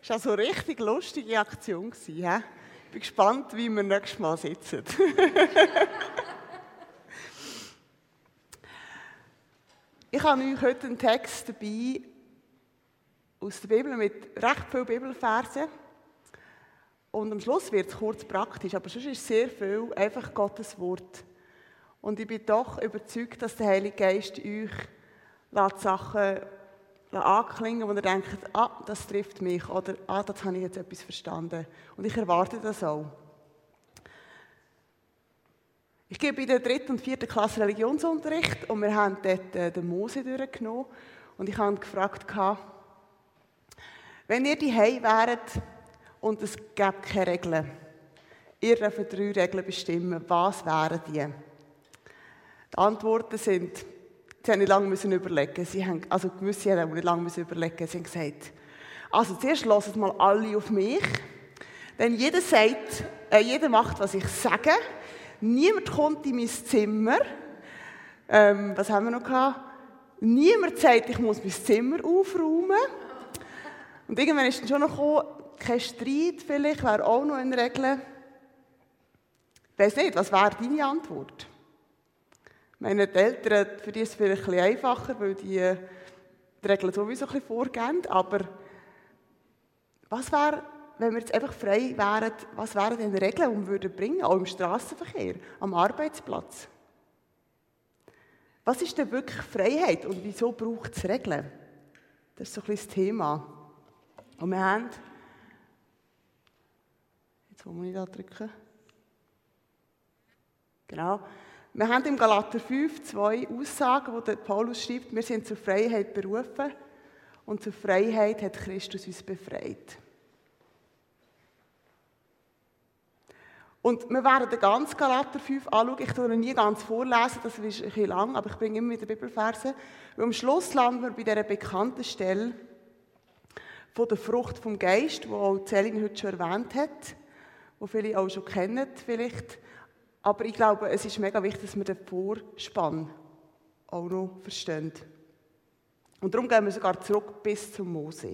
Das war also eine richtig lustige Aktion. Ich bin gespannt, wie wir nächstes Mal sitzen. Ich habe euch heute einen Text dabei aus der Bibel mit recht vielen Bibelversen. Und am Schluss wird es kurz praktisch, aber sonst ist sehr viel einfach Gottes Wort. Und ich bin doch überzeugt, dass der Heilige Geist euch Sachen anklingen, wo ihr denkt, das trifft mich, oder das habe ich jetzt etwas verstanden. Und ich erwarte das auch. Ich gebe in der 3. und 4. Klasse Religionsunterricht und wir haben dort den Mose durchgenommen. Und ich habe gefragt, wenn ihr daheim wäret und es gäbe keine Regeln, ihr dürft 3 Regeln bestimmen, was wären die? Die Antworten sind, sie haben nicht lange überlegen. Gewisse haben nicht lange überlegen. Sie haben gesagt, also zuerst hören mal alle auf mich. Denn jeder macht, was ich sage. Niemand kommt in mein Zimmer. Was haben wir noch gehabt? Niemand sagt, ich muss mein Zimmer aufräumen. Und irgendwann ist dann schon noch gekommen, kein Streit vielleicht, wäre auch noch eine Regel. Ich weiss nicht, was wäre deine Antwort? Meine Eltern, für die ist es vielleicht ein bisschen einfacher, weil die Regeln sowieso ein bisschen vorgeben. Aber was wäre, wenn wir jetzt einfach frei wären, was wären denn Regeln, die wir bringen würden, auch im Strassenverkehr, am Arbeitsplatz? Was ist denn wirklich Freiheit und wieso braucht es Regeln? Das ist so ein bisschen das Thema. Und wir haben, jetzt wo muss ich da drücken? Genau. Wir haben im Galater 5 2 Aussagen, wo der Paulus schreibt, wir sind zur Freiheit berufen und zur Freiheit hat Christus uns befreit. Und wir werden den ganzen Galater 5 anschauen. Ich tue ihn nie ganz vorlesen, das ist ein bisschen lang, aber ich bringe immer wieder Bibelverse. Und am Schluss landen wir bei dieser bekannten Stelle von der Frucht vom Geist, die auch Celine heute schon erwähnt hat, die viele auch schon kennen vielleicht. Aber ich glaube, es ist mega wichtig, dass wir den Vorspann auch noch verstehen. Und darum gehen wir sogar zurück bis zum Mose.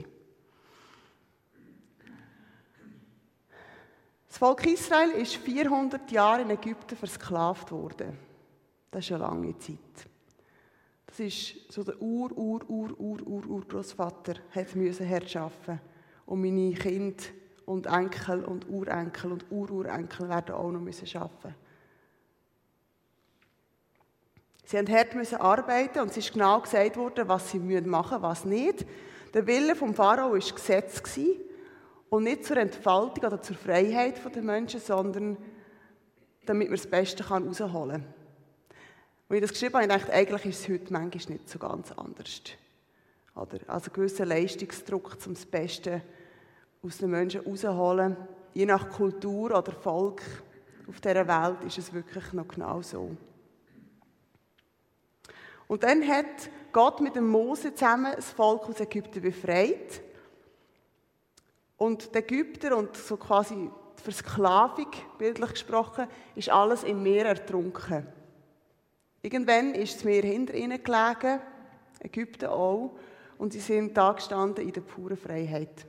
Das Volk Israel ist 400 Jahre in Ägypten versklavt worden. Das ist eine lange Zeit. Das ist so der Urgroßvater hat herrschaffen. Und meine Kinder und Enkel und Urenkel und Ururenkel werden auch noch arbeiten. Sie mussten hart arbeiten und es ist genau gesagt worden, was sie machen müssen, was nicht. Der Wille des Pharao war Gesetz und nicht zur Entfaltung oder zur Freiheit der Menschen, sondern damit man das Beste herausholen kann. Als ich das geschrieben habe, dachte ich, eigentlich ist es heute manchmal nicht so ganz anders. Oder? Also gewisser Leistungsdruck, um das Beste aus den Menschen herauszuholen. Je nach Kultur oder Volk auf dieser Welt ist es wirklich noch genau so. Und dann hat Gott mit dem Mose zusammen das Volk aus Ägypten befreit. Und die Ägypter und so quasi die Versklavung, bildlich gesprochen, ist alles im Meer ertrunken. Irgendwann ist das Meer hinter ihnen gelegen, Ägypten auch, und sie sind da gestanden in der puren Freiheit.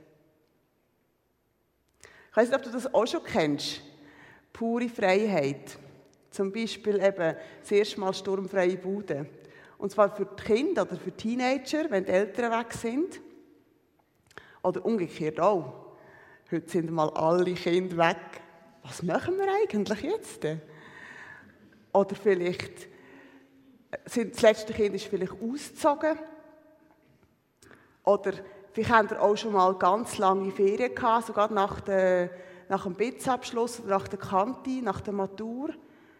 Ich weiss nicht, ob du das auch schon kennst. Pure Freiheit. Zum Beispiel eben das erste Mal sturmfreie Bude. Und zwar für die Kinder oder für Teenager, wenn die Eltern weg sind. Oder umgekehrt auch. Heute sind mal alle Kinder weg. Was machen wir eigentlich jetzt? Oder vielleicht das letzte Kind ist vielleicht ausgezogen. Oder vielleicht habt ihr auch schon mal ganz lange Ferien gehabt, sogar nach dem BITS-Abschluss oder nach der Kante, nach der Matur.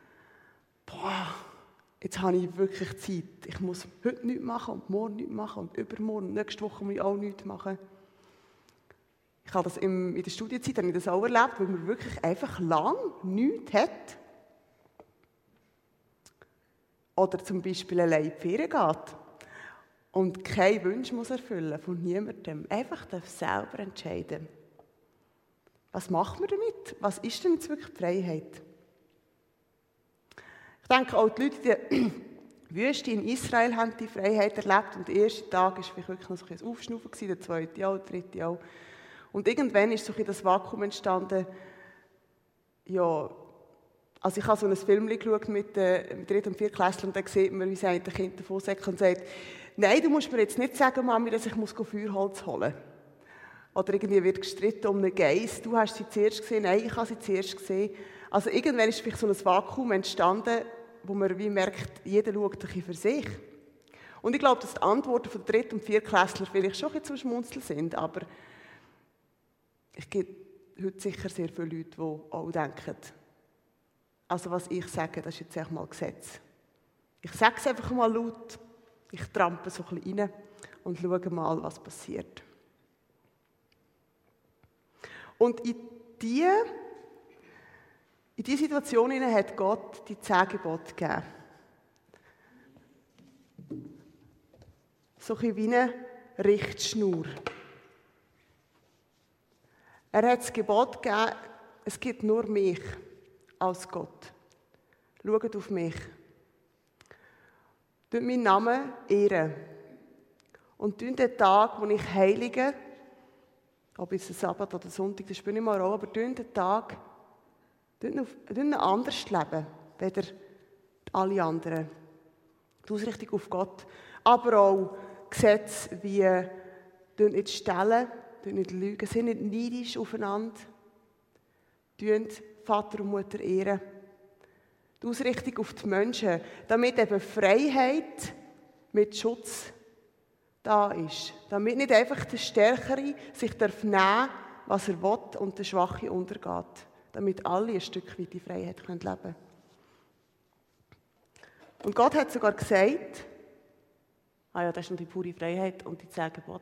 Jetzt habe ich wirklich Zeit. Ich muss heute nichts machen und morgen nichts machen und übermorgen und nächste Woche muss ich auch nichts machen. Ich habe das in der Studienzeit habe ich das auch erlebt, weil man wirklich einfach lang nichts hat. Oder zum Beispiel allein in die Ferien geht und keinen Wunsch muss erfüllen von niemandem. Einfach selber entscheiden. Was macht man damit? Was ist denn jetzt wirklich die Freiheit? Ich denke, auch die Leute in der Wüste in Israel haben die Freiheit erlebt und der erste Tag war vielleicht wirklich noch so ein Aufschnaufen, der zweite auch, der dritte auch. Und irgendwann ist so ein das Vakuum entstanden, ja, also ich habe so ein Film geschaut mit 3. und 4. Klässlern und da sieht man, wie sie ein Kind davon sagt und sagt, nein, du musst mir jetzt nicht sagen, Mami, dass ich Feuerholz holen muss. Oder irgendwie wird gestritten um einen Geiss, du hast sie zuerst gesehen, nein, ich habe sie zuerst gesehen. Also irgendwann ist vielleicht so ein Vakuum entstanden, wo man wie merkt, jeder schaut ein bisschen für sich. Und ich glaube, dass die Antworten von 3. und 4. Klässler vielleicht schon ein bisschen zum Schmunzeln sind, aber es gibt heute sicher sehr viele Leute, die auch denken, also was ich sage, das ist jetzt echt mal Gesetz. Ich sage es einfach mal laut, ich trampe so ein bisschen rein und schaue mal, was passiert. Und in diese Situation hat Gott die 10 Gebote gegeben. So ein wie eine Richtschnur. Er hat das Gebot gegeben, es gibt nur mich als Gott. Schaut auf mich. Tut meinen Namen ehren. Und tut den Tag, wo ich heilige, ob es ein Sabbat oder Sonntag, das spielt nicht mal Rolle, aber tut den Tag, tut anders leben, weder alle anderen. Die Ausrichtung auf Gott. Aber auch Gesetze wie, tut nicht stehlen, tut nicht lügen, sind nicht neidisch aufeinander, tut Vater und Mutter ehren. Die Ausrichtung auf die Menschen, damit eben Freiheit mit Schutz da ist. Damit nicht einfach der Stärkere sich nehmen darf, was er will, und der Schwache untergeht. Damit alle ein Stück weit die Freiheit leben können. Und Gott hat sogar gesagt, das ist noch die pure Freiheit und die 10 Gebote.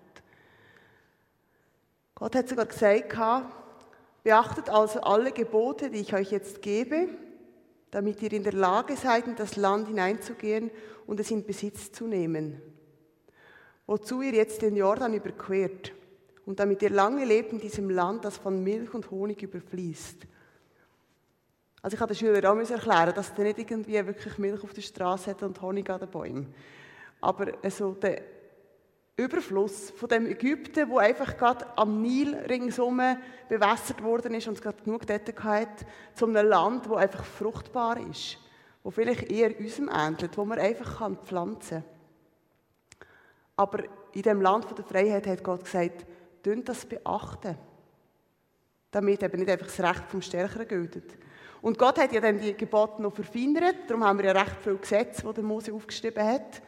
Gott hat sogar gesagt, beachtet also alle Gebote, die ich euch jetzt gebe, damit ihr in der Lage seid, in das Land hineinzugehen und es in Besitz zu nehmen. Wozu ihr jetzt den Jordan überquert und damit ihr lange lebt in diesem Land, das von Milch und Honig überfließt. Also ich habe den Schülern auch erklären, dass er nicht irgendwie wirklich Milch auf der Straße hat und Honig an den Bäumen. Aber also der Überfluss von dem Ägypten, wo einfach gerade am Nil ringsum bewässert worden ist und es gerade genug dort hatte, zu einem Land, wo einfach fruchtbar ist, wo vielleicht eher unserem ähnelt, wo man einfach pflanzen kann. Aber in dem Land der Freiheit hat Gott gesagt, tut das beachten, damit eben nicht einfach das Recht vom Stärkeren gilt. Und Gott hat ja dann die Gebote noch verfeinert, darum haben wir ja recht viele Gesetze, die der Mose aufgeschrieben hat.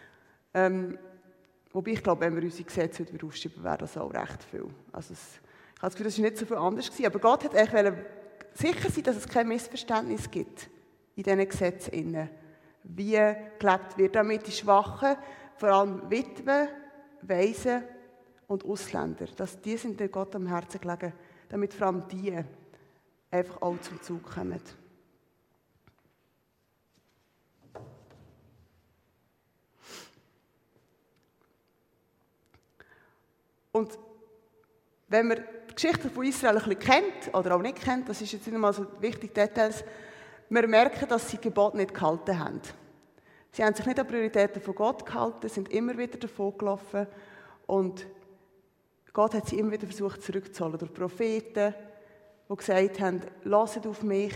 Wobei ich glaube, wenn wir unsere Gesetze wieder aufschreiben, wäre das auch recht viel. Also ich habe das Gefühl, das war nicht so viel anders gewesen. Aber Gott hat eigentlich sicher sein, dass es kein Missverständnis gibt in diesen Gesetzen. Wie gelebt wird, damit die Schwachen, vor allem Witwen, Waisen und Ausländer, dass die sind Gott am Herzen gelegen, damit vor allem die einfach auch zum Zug kommen. Und wenn man die Geschichte von Israel ein bisschen kennt, oder auch nicht kennt, das ist jetzt nicht mal so wichtig, Details, wir merken, dass sie die Gebote nicht gehalten haben. Sie haben sich nicht an die Prioritäten von Gott gehalten, sind immer wieder davon gelaufen und Gott hat sie immer wieder versucht zurückzuholen durch Propheten, die gesagt haben, hört auf mich,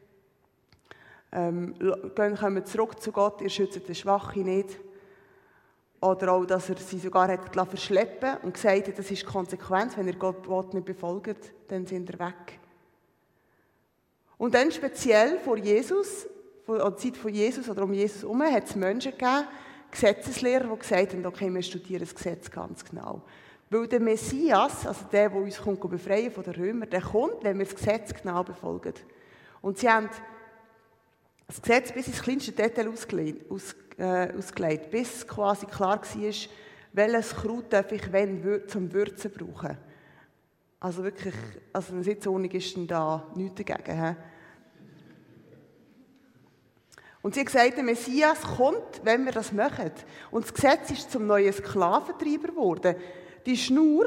kommt zurück zu Gott, ihr schützt den Schwachen nicht. Oder auch, dass er sie sogar hat verschleppen und gesagt hat, das ist die Konsequenz, wenn ihr Gott nicht befolgt, dann sind ihr weg. Und dann speziell vor Jesus, an der Zeit von Jesus oder um Jesus herum, hat es Menschen gegeben, Gesetzeslehrer, die gesagt haben, okay, wir studieren das Gesetz ganz genau. Weil der Messias, also der uns befreien von den Römern, der kommt, wenn wir das Gesetz genau befolgen. Und sie haben das Gesetz bis ins kleinste Detail ausgelegt, bis quasi klar war, welches Kraut darf ich wenn zum Würzen brauchen. Also wirklich, also eine Sitzordnung ist dann da nichts dagegen. He? Und sie hat gesagt, der Messias kommt, wenn wir das machen. Und das Gesetz ist zum neuen Sklaventreiber geworden. Die Schnur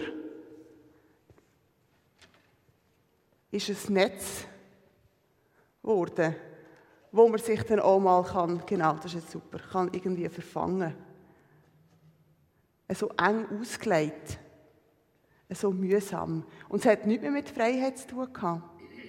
ist ein Netz geworden, wo man sich dann auch mal genau, das ist jetzt super, kann irgendwie verfangen. So eng ausgelegt. so mühsam. Und es hat nichts mehr mit Freiheit zu tun gehabt.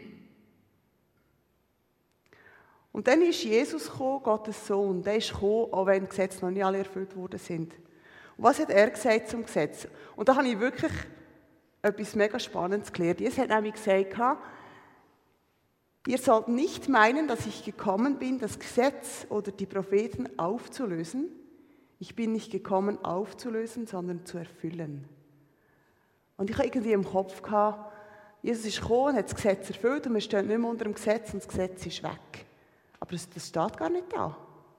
Und dann ist Jesus gekommen, Gottes Sohn. Der ist gekommen, auch wenn die Gesetze noch nicht alle erfüllt worden sind. Und was hat er gesagt zum Gesetz? Und da habe ich wirklich etwas mega Spannendes gelernt. Jesus hat nämlich gesagt, ihr sollt nicht meinen, dass ich gekommen bin, das Gesetz oder die Propheten aufzulösen. Ich bin nicht gekommen, aufzulösen, sondern zu erfüllen. Und ich habe irgendwie im Kopf gehabt, Jesus ist gekommen und hat das Gesetz erfüllt und wir stehen nicht mehr unter dem Gesetz und das Gesetz ist weg. Aber das steht gar nicht da.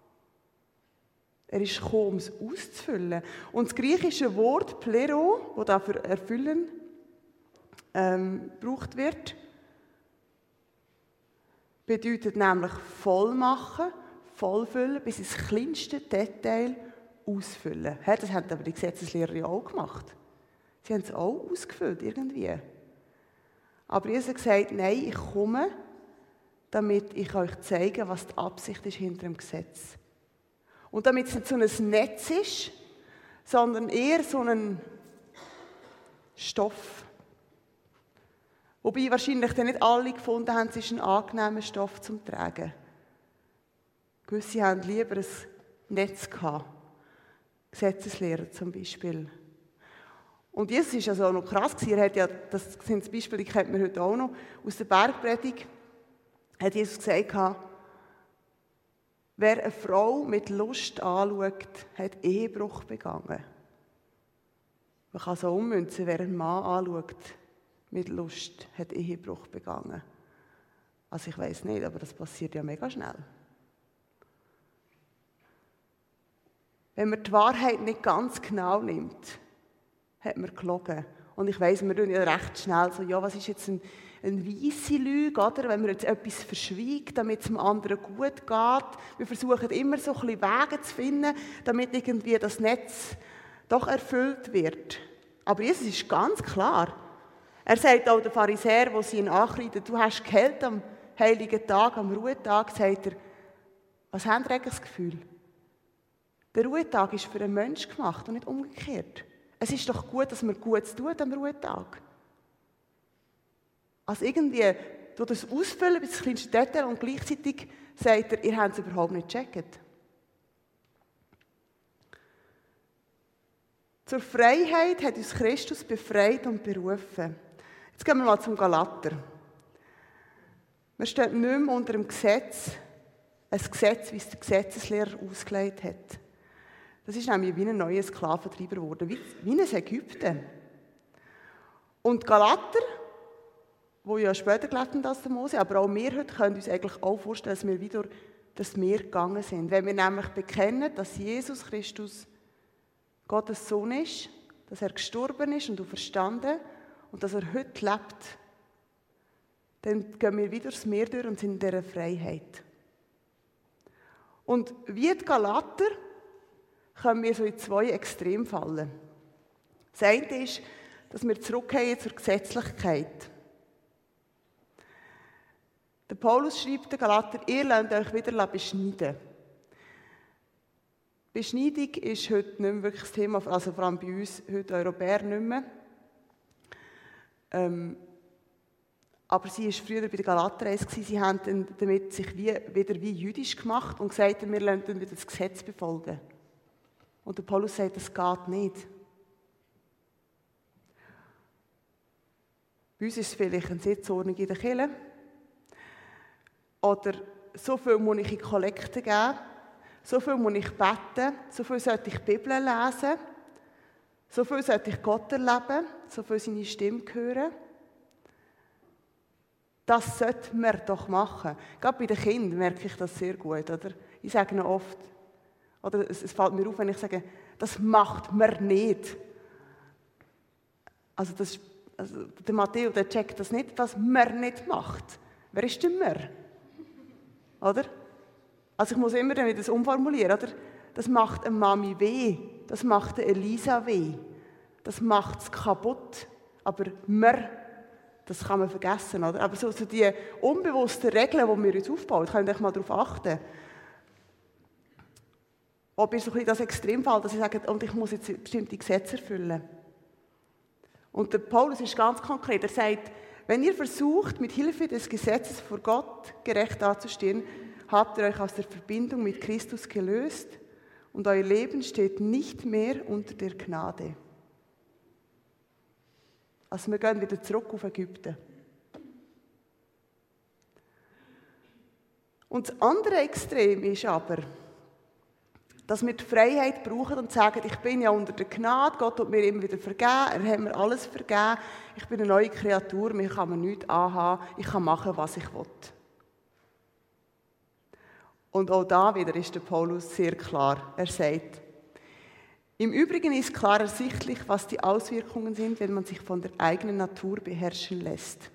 Er ist gekommen, um es auszufüllen. Und das griechische Wort Plero, das da für erfüllen gebraucht wird, bedeutet nämlich voll machen, vollfüllen, bis ins kleinste Detail ausfüllen. Das haben aber die Gesetzeslehrer ja auch gemacht. Sie haben es auch ausgefüllt, irgendwie. Aber Jesus hat gesagt, nein, ich komme, damit ich euch zeige, was die Absicht ist hinter dem Gesetz. Und damit es nicht so ein Netz ist, sondern eher so ein Stoff. Wobei wahrscheinlich dann nicht alle gefunden haben, es ist ein angenehmer Stoff zum Tragen. Gewisse haben lieber ein Netz gehabt. Gesetzeslehrer zum Beispiel. Und Jesus ist also auch noch krass gewesen. Er hat ja, das sind Beispiele, die kennt man heute auch noch, aus der Bergpredigt, hat Jesus gesagt, wer eine Frau mit Lust anschaut, hat Ehebruch begangen. Man kann so ummünzen, wer einen Mann anschaut, mit Lust, hat Ehebruch begangen. Also ich weiss nicht, aber das passiert ja mega schnell. Wenn man die Wahrheit nicht ganz genau nimmt, hat man gelogen. Und ich weiss, wir tun ja recht schnell so, ja, was ist jetzt eine weisse Lüge, oder? Wenn man jetzt etwas verschweigt, damit es dem anderen gut geht. Wir versuchen immer so ein bisschen Wege zu finden, damit irgendwie das Netz doch erfüllt wird. Aber Jesus ist ganz klar. Er sagt auch den Pharisäern, die sie ihn ankreiden, du hast geheilt am heiligen Tag, am Ruhetag, sagt er, was haben ihr eigentlich das Gefühl? Der Ruhetag ist für einen Menschen gemacht und nicht umgekehrt. Es ist doch gut, dass man Gutes tut am Ruhetag. Also irgendwie, durch das Ausfüllen bis ins kleinste Detail und gleichzeitig sagt er, ihr habt es überhaupt nicht gecheckt. Zur Freiheit hat uns Christus befreit und berufen. Jetzt gehen wir mal zum Galater. Wir stehen nicht mehr unter dem Gesetz, ein Gesetz, wie es der Gesetzeslehrer ausgelegt hat. Das ist nämlich wie ein neuer Sklaventreiber geworden, wie ein Ägypten. Und Galater, die ja später gelebt haben als der Mose, aber auch wir heute können uns eigentlich auch vorstellen, dass wir wieder das Meer gegangen sind. Wenn wir nämlich bekennen, dass Jesus Christus Gottes Sohn ist, dass er gestorben ist und auferstanden und dass er heute lebt, dann gehen wir wieder das Meer durch und sind in dieser Freiheit. Und wie die Galater können wir so in zwei Extreme fallen. Das eine ist, dass wir zurückgehen zur Gesetzlichkeit. Der Paulus schreibt den Galater, ihr lernt euch wieder beschneiden. Beschneidung ist heute nicht mehr wirklich das Thema, also vor allem bei uns, heute Europäer nicht mehr. Aber sie war früher bei den Galater, sie haben damit sich wieder wie jüdisch gemacht und gesagt, wir lernen wieder das Gesetz befolgen. Und der Paulus sagt, das geht nicht. Bei uns ist es vielleicht eine Sitzordnung in der Kirche. Oder so viel muss ich in Kollekte geben, so viel muss ich beten, so viel sollte ich die Bibel lesen, so viel sollte ich Gott erleben, so viel seine Stimme hören. Das sollte man doch machen. Gerade bei den Kindern merke ich das sehr gut. Oder? Ich sage ihnen oft, oder es fällt mir auf, wenn ich sage, das macht man nicht. Also der Matteo, der checkt das nicht, was man nicht macht. Wer ist denn man? Oder? Also ich muss immer dann wieder das umformulieren. Oder? Das macht eine Mami weh, das macht eine Elisa weh, das macht es kaputt. Aber man, das kann man vergessen. Oder? Aber so die unbewussten Regeln, die wir uns aufbauen, könnt ihr mal darauf achten. Ob ihr so ein bisschen das Extremfall, dass ich sage, und ich muss jetzt bestimmte Gesetze erfüllen. Und der Paulus ist ganz konkret. Er sagt, wenn ihr versucht, mit Hilfe des Gesetzes vor Gott gerecht dazustehen, habt ihr euch aus der Verbindung mit Christus gelöst und euer Leben steht nicht mehr unter der Gnade. Also wir gehen wieder zurück auf Ägypten. Und das andere Extrem ist aber, dass wir die Freiheit brauchen und sagen, ich bin ja unter der Gnade, Gott hat mir immer wieder vergeben, er hat mir alles vergeben, ich bin eine neue Kreatur, mir kann man nichts anhaben, ich kann machen, was ich will. Und auch da wieder ist der Paulus sehr klar. Er sagt, im Übrigen ist klar ersichtlich, was die Auswirkungen sind, wenn man sich von der eigenen Natur beherrschen lässt.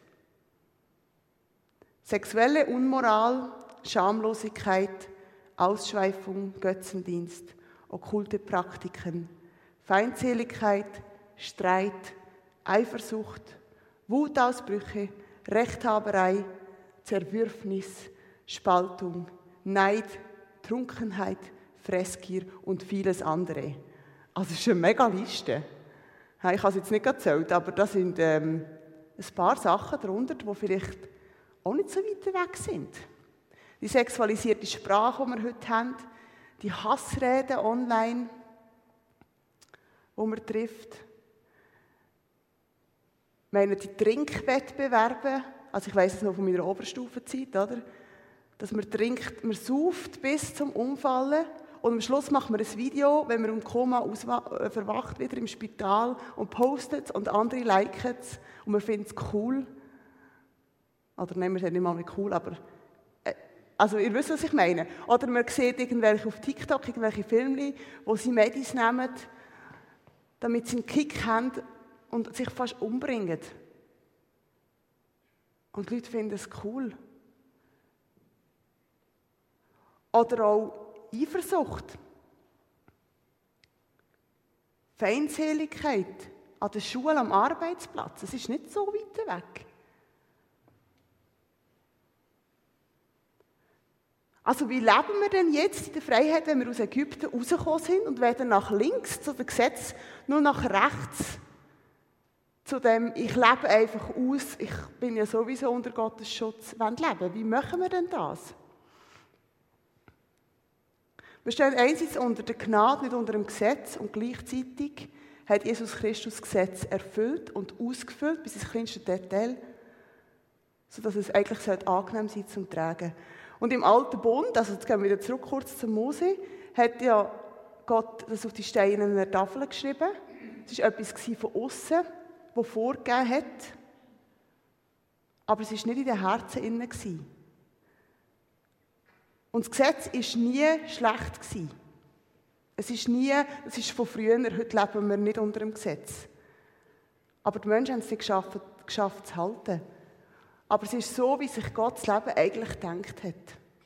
Sexuelle Unmoral, Schamlosigkeit, Ausschweifung, Götzendienst, okkulte Praktiken, Feindseligkeit, Streit, Eifersucht, Wutausbrüche, Rechthaberei, Zerwürfnis, Spaltung, Neid, Trunkenheit, Fressgier und vieles andere. Also es ist eine mega Liste. Ich habe es jetzt nicht gezählt, aber da sind ein paar Sachen darunter, die vielleicht auch nicht so weit weg sind. Die sexualisierte Sprache, die wir heute haben, die Hassreden online, die man trifft. Ich meine, die Trinkwettbewerbe, also ich weiss es noch von meiner Oberstufenzeit, oder? Dass man trinkt, man sauft bis zum Umfallen und am Schluss macht man ein Video, wenn man im Koma verwacht, wieder im Spital und postet es und andere liken es und man findet es cool. Oder nehmen wir es nicht mal nicht cool, aber also ihr wisst, was ich meine. Oder man sieht irgendwelche auf TikTok, irgendwelche Filme, wo sie Medis nehmen, damit sie einen Kick haben und sich fast umbringen. Und die Leute finden es cool. Oder auch Eifersucht. Feindseligkeit an der Schule, am Arbeitsplatz. Es ist nicht so weit weg. Also wie leben wir denn jetzt in der Freiheit, wenn wir aus Ägypten rausgekommen sind und weder nach links zu dem Gesetz, nur nach rechts zu dem, ich lebe einfach aus, ich bin ja sowieso unter Gottes Schutz, leben. Wie machen wir denn das? Wir stehen einerseits unter der Gnade, nicht unter dem Gesetz und gleichzeitig hat Jesus Christus das Gesetz erfüllt und ausgefüllt bis ins kleinste Detail, sodass es eigentlich angenehm sein zum Tragen. Und im Alten Bund, also jetzt gehen wir wieder zurück kurz zu Mose, hat ja Gott das auf die steinernen Tafeln geschrieben. Es war etwas von außen, das vorgegeben hat, aber es war nicht in den Herzen innen. Und das Gesetz war nie schlecht. Es ist von früher, heute leben wir nicht unter dem Gesetz. Aber die Menschen haben es nicht geschafft zu halten. Aber es ist so, wie sich Gott das Leben eigentlich gedacht hat.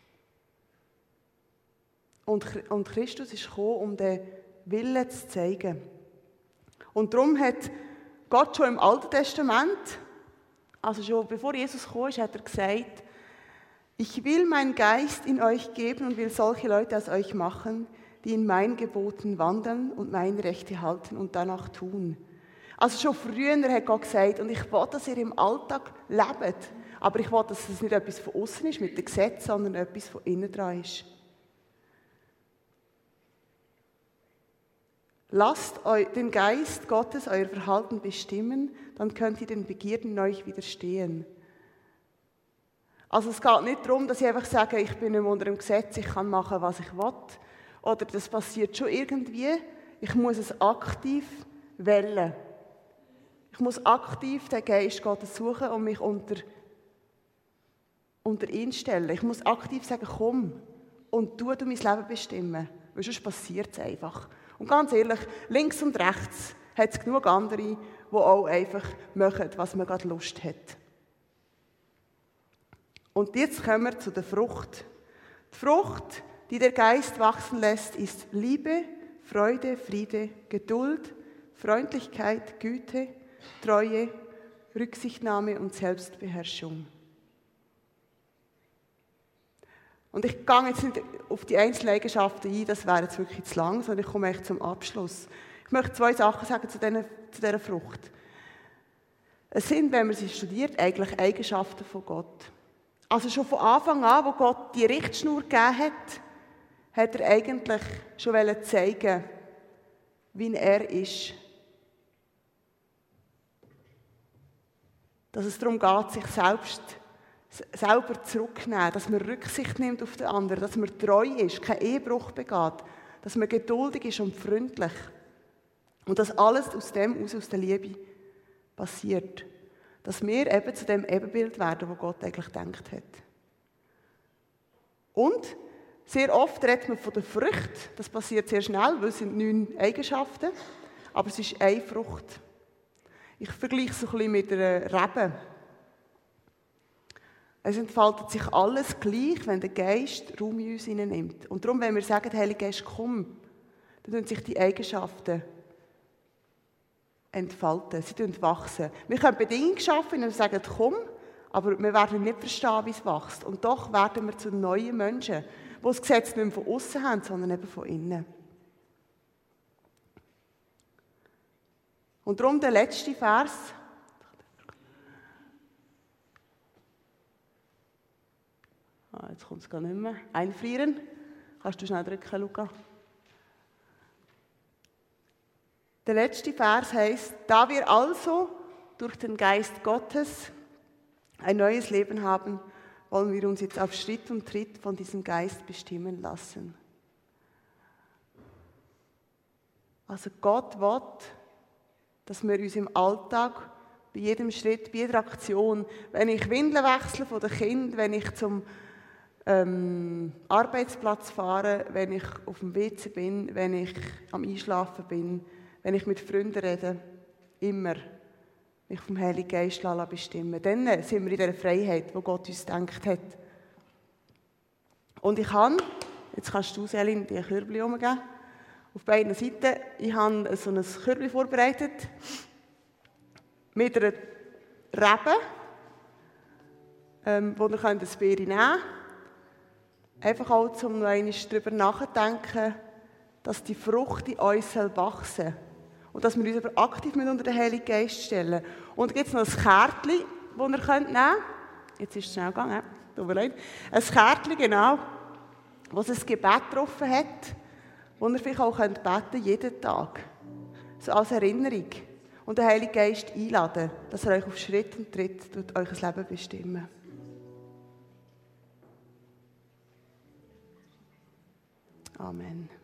Und Christus ist gekommen, um den Willen zu zeigen. Und darum hat Gott schon im Alten Testament, also schon bevor Jesus gekommen ist, hat er gesagt, ich will meinen Geist in euch geben und will solche Leute aus euch machen, die in meinen Geboten wandeln und meine Rechte halten und danach tun. Also schon früher hat Gott gesagt, und ich will, dass ihr im Alltag lebt. Aber ich will, dass es nicht etwas von außen ist mit dem Gesetz, sondern etwas von innen dran ist. Lasst den Geist Gottes euer Verhalten bestimmen, dann könnt ihr den Begierden in euch widerstehen. Also es geht nicht darum, dass ich einfach sage, ich bin nicht mehr unter dem Gesetz, ich kann machen, was ich will. Oder das passiert schon irgendwie. Ich muss es aktiv wählen. Ich muss aktiv den Geist Gottes suchen und mich unter ihn stellen. Ich muss aktiv sagen, komm und du mein Leben bestimmen. Weil sonst passiert es einfach. Und ganz ehrlich, links und rechts hat es genug andere, die auch einfach machen, was man gerade Lust hat. Und jetzt kommen wir zu der Frucht. Die Frucht, die der Geist wachsen lässt, ist Liebe, Freude, Friede, Geduld, Freundlichkeit, Güte, Treue, Rücksichtnahme und Selbstbeherrschung. Und ich gehe jetzt nicht auf die einzelnen Eigenschaften ein, das wäre jetzt wirklich zu lang, sondern ich komme echt zum Abschluss. Ich möchte 2 Sachen sagen zu dieser Frucht. Es sind, wenn man sie studiert, eigentlich Eigenschaften von Gott. Also schon von Anfang an, wo Gott die Richtschnur gegeben hat, hat er eigentlich schon zeigen, wie er ist. Dass es darum geht, sich selber zurückzunehmen, dass man Rücksicht nimmt auf den anderen, dass man treu ist, keinen Ehebruch begeht, dass man geduldig ist und freundlich. Und dass alles aus dem aus der Liebe passiert. Dass wir eben zu dem Ebenbild werden, das Gott eigentlich gedacht hat. Und sehr oft redet man von der Frucht. Das passiert sehr schnell, weil es sind 9 Eigenschaften. Aber es ist eine Frucht. Ich vergleiche es so ein bisschen mit einer Rebe. Es entfaltet sich alles gleich, wenn der Geist Raum in uns nimmt. Und darum, wenn wir sagen, Heiliger Geist, komm, dann tun sich die Eigenschaften entfalten, sie wachsen. Wir können Bedingungen schaffen, indem wir sagen, komm, aber wir werden nicht verstehen, wie es wächst. Und doch werden wir zu neuen Menschen, die das Gesetz nicht mehr von außen haben, sondern eben von innen. Und darum der letzte Vers. Jetzt kommt es gar nicht mehr. Einfrieren. Kannst du schnell drücken, Luca? Der letzte Vers heißt: Da wir also durch den Geist Gottes ein neues Leben haben, wollen wir uns jetzt auf Schritt und Tritt von diesem Geist bestimmen lassen. Also Gott will, dass wir uns im Alltag, bei jedem Schritt, bei jeder Aktion, wenn ich Windeln wechsle von den Kindern, wenn ich zum Arbeitsplatz fahre, wenn ich auf dem WC bin, wenn ich am Einschlafen bin, wenn ich mit Freunden rede, immer mich vom Heiligen Geist bestimmen. Dann sind wir in dieser Freiheit, die Gott uns gedacht hat. Und ich habe, jetzt kannst du, Selin, die Körbchen umgeben, auf beiden Seiten, ich habe so ein Körbchen vorbereitet mit einer Rebe, wo ihr eine Beere nehmen könnt. Einfach auch, um noch einmal darüber nachzudenken, dass die Frucht in uns wachsen soll. Und dass wir uns aber aktiv unter den Heiligen Geist stellen. Und da gibt es noch ein Kärtchen, das ihr nehmen könnt. Jetzt ist es schnell gegangen, tut mir leid. Ein Kärtchen, genau, wo es ein Gebet drauf hat, wo ihr vielleicht auch beten könnt, jeden Tag. So als Erinnerung. Und den Heiligen Geist einladen, dass er euch auf Schritt und Tritt euer Leben bestimmen. Amen.